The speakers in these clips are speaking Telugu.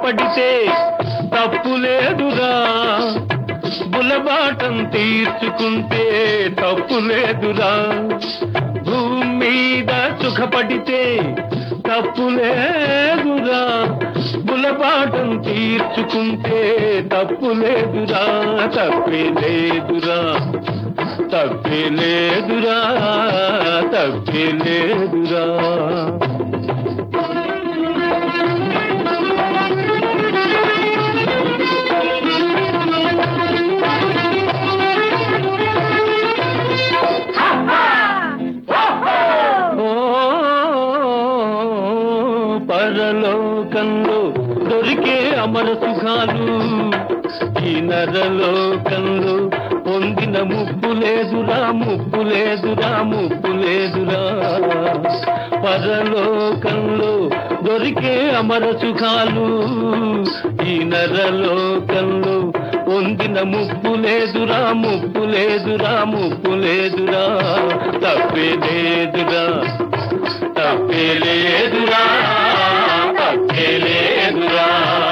సుఖపడితే తప్పు లేదురా, బులబాటం తీర్చుకుంటే తప్పు లేదురా. భూమి మీద సుఖపడితే తప్పు లేదురా, బులబాటం తీర్చుకుంటే తప్పు లేదురా. తప్పే లేదురా, తప్పే లేదురా, తప్పే లేదురా. పరలోకంలో దొరికే అమర సుఖాలు ఈ నరలోకంలో పొందిన ముప్పు లేదురా, ముప్పు లేదురా, ముప్పు లేదురా. పరలోకంలో దొరికే అమర సుఖాలు ఈ నరలోకంలో పొందిన ముప్పు లేదురా, ముప్పు లేదురా, ముప్పు లేదురా. తప్పే లేదురా, తప్పే లేదురా, తప్పే లేదురా.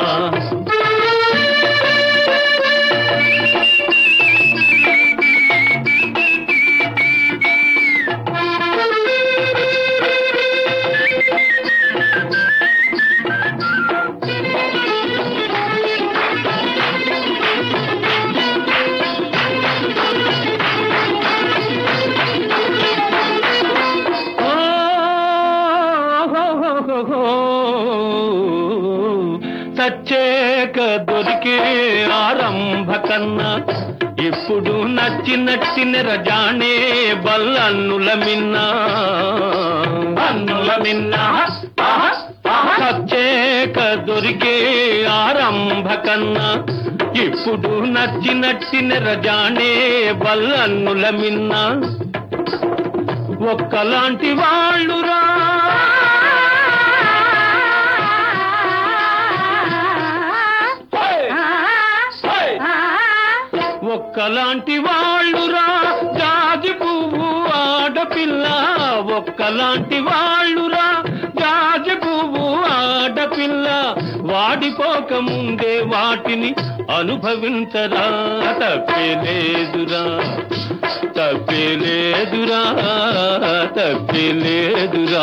సచ్చేక దొరికే ఆరంభ కన్నా ఇప్పుడు నచ్చిన రజానే బల్లన్నుల మిన్నా, అన్నుల మిన్నా. సచ్చేక దొరికే ఆరంభ కన్నా ఇప్పుడు నచ్చిన రజానే బల్లన్నుల మిన్నా. ఒక్కలాంటి వాళ్ళురా, ఒక్కలాంటి వాళ్ళురా జాజి పువ్వు ఆడపిల్ల. ఒక్కలాంటి వాళ్ళురా జాజి పువ్వు ఆడపిల్ల. వాడిపోక ముందే వాటిని అనుభవించరా. తప్పే లేదురా, తప్పే లేదురా, తప్పే లేదురా.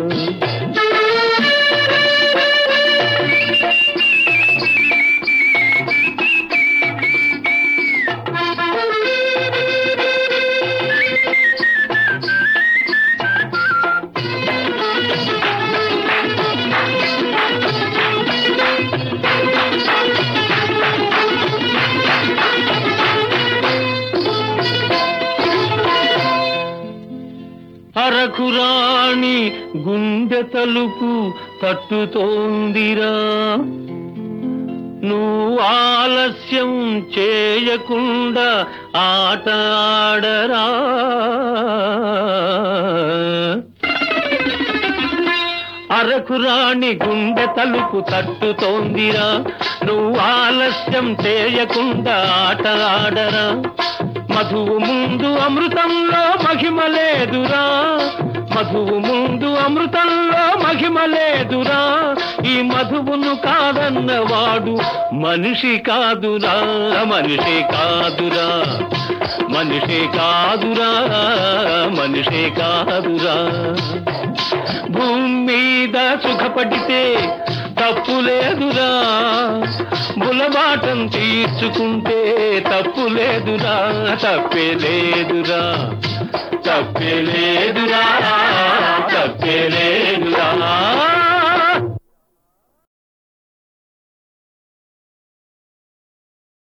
అరకురాణి గుండె తలుపు తట్టుతోందిరా, నువ్వు ఆలస్యం చేయకుండా ఆట ఆడరా. అరకురాణి గుండె తలుపు తట్టుతోందిరా, నువ్వు ఆలస్యం చేయకుండా ఆట ఆడరా. మధువు ముందు అమృతంలో మహిమ లేదురా, మధువు ముందు అమృతంలో మహిమ లేదురా. ఈ మధువును కాదన్నవాడు మనిషి కాదురా, మనిషి కాదురా, మనిషి కాదురా, మనిషి కాదురా. భూమి మీద సుఖపడితే తప్పు లేదురా, బులబాటం తీర్చుకుంటే తప్పు లేదురా. తప్పే లేదురా, తప్పే లేదురా, తప్పే లేదురా.